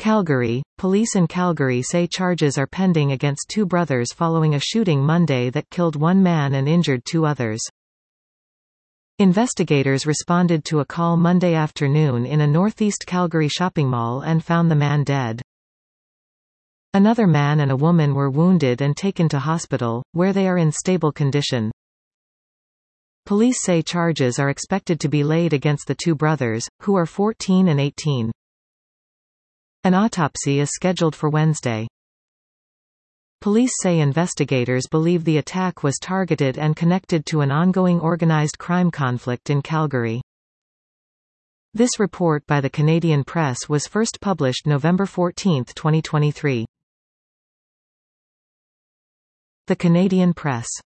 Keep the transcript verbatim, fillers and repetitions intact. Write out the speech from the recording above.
Calgary. Police in Calgary say charges are pending against two brothers following a shooting Monday that killed one man and injured two others. Investigators responded to a call Monday afternoon in a northeast Calgary shopping mall and found the man dead. Another man and a woman were wounded and taken to hospital, where they are in stable condition. Police say charges are expected to be laid against the two brothers, who are fourteen and eighteen. An autopsy is scheduled for Wednesday. Police say investigators believe the attack was targeted and connected to an ongoing organized crime conflict in Calgary. This report by the Canadian Press was first published November fourteenth, twenty twenty-three. The Canadian Press.